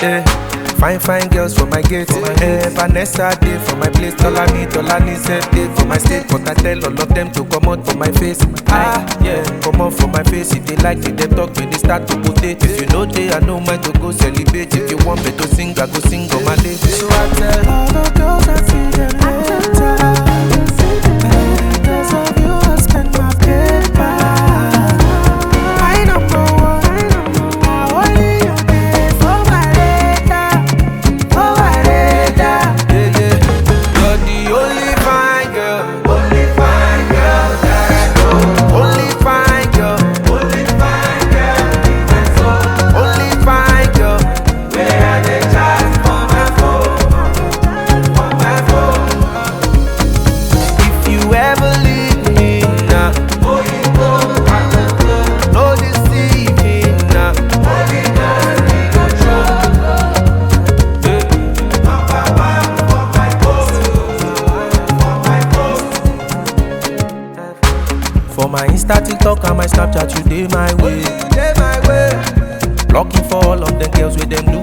Fine, fine girls for my gate. Vanessa day for my place. Tolani said day for my state. But I tell all of them to come out for my face. Come out for my face. If they like it, they talk when they start to potate. If you know they, I know mine to go celebrate. If you want me to sing, I go sing on my day. So I tell all the girls I see them later. Because of you, I spend my paper. I number one. Only you there for my radar. For my radar. You're the only fine girl. Only fine girl that I know. Only fine girl. Only fine girl in my soul. Only fine girl. Where are they chat for my phone? For my phone. If you ever leave me now, no deceiving now. For my Insta, TikTok, and my Snapchat, you dey my way. Blocking for all of them girls with them